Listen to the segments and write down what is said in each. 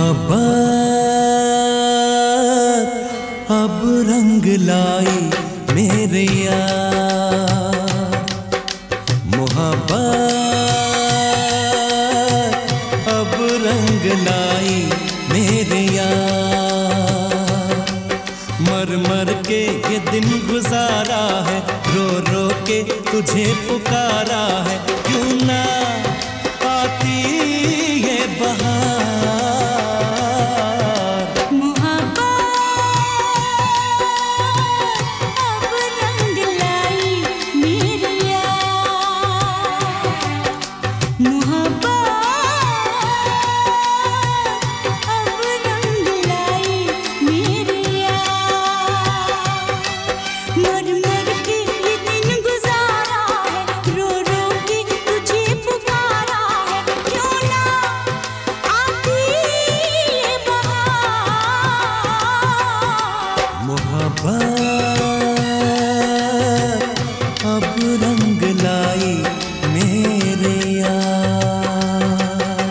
मोहब्बत अब रंग लाई मेरे यार, मोहब्बत अब रंग लाई मेरे यार। मर मर के ये दिन गुजारा है, रो रो के तुझे पुकारा है, क्यों ना आती ये बहार। मोहब्बत अब रंग लाई मेरे यार, मोहब्बत अब रंग लाई मेरे यार। मर मर के ये दिन गुजारा है, रो रो के तुझे पुकारा है, क्यों ना आती ये बहार। मोहब्बत अब रंग लाई मेरे यार।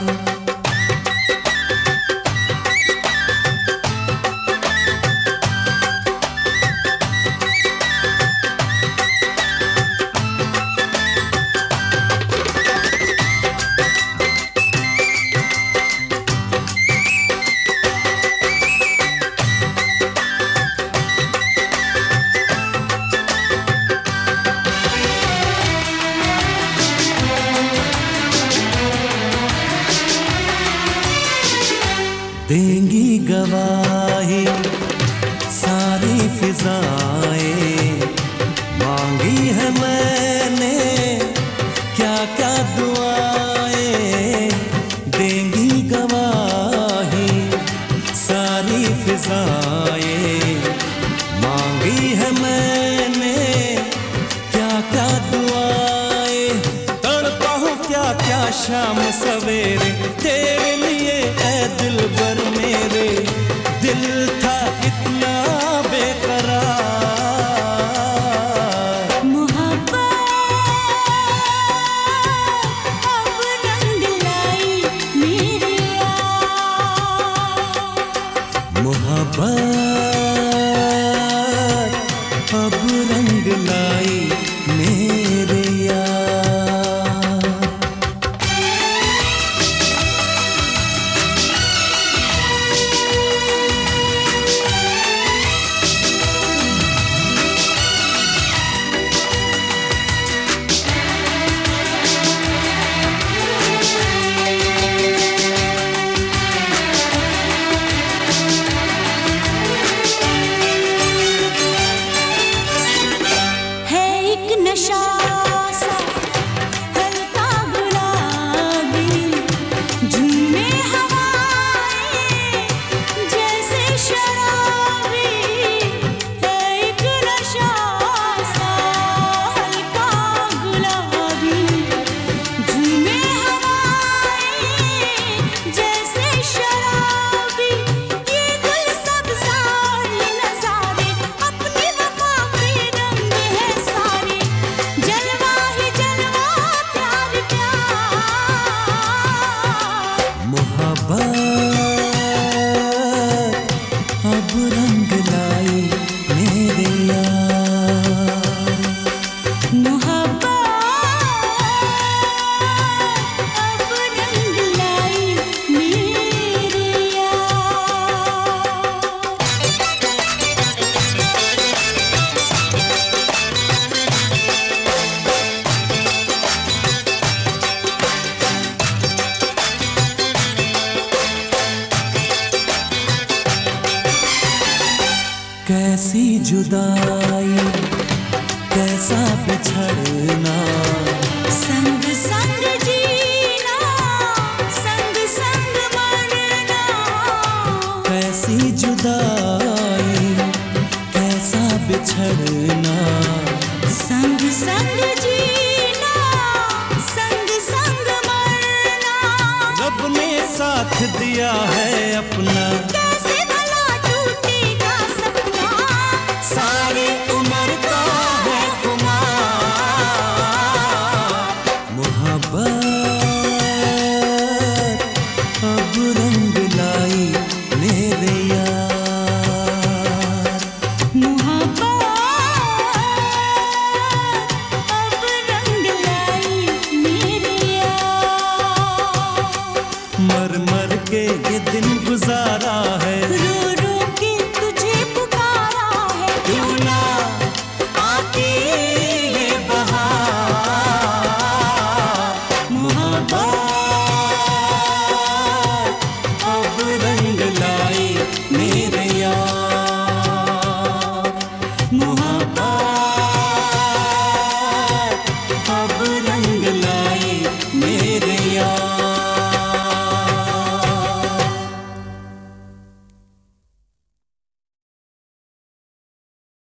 देंगी गवाही सारी फिजाएं, मांगी है मैंने क्या क्या दुआएं। देंगी गवाही सारी फिजाएं, मांगी है मैंने क्या क्या दुआएं। तड़पा हूँ क्या क्या शाम सवेरे तेरे लिए ऐ दिलबर मेरे, दिल था इतना बेकरार। मोहब्बत अब रंग लाई मेरे यार, मोहब्बत अब रंग लाई मेरे यार। है एक नशा सा हल्का गुलाबी, झूमे हवाएं जैसे शराबी। है एक नशा सा हल्का गुलाबी, झूमे हवाएं जैसे शराबी। ये गुल सब्ज़ार ये नज़ारे अपनी वफ़ा के रंग है सारे, जलवा ही जलवा प्यार प्यार। मोहब्बत अब रंग लाई मेरे यार, मोहब्बत अब रंग लाई मेरे यार। कैसी जुदाई कैसा बिछड़ना, संग संग जीना संग संग मरना। कैसी जुदाई कैसा बिछड़ना, संग संग जीना संग संग मरना। रब ने साथ दिया है अपना, कैसे भला टूटेगा सपना, सारी उम्र का है खुमार। मोहब्बत अब रंग लाई दिन गुजारा है।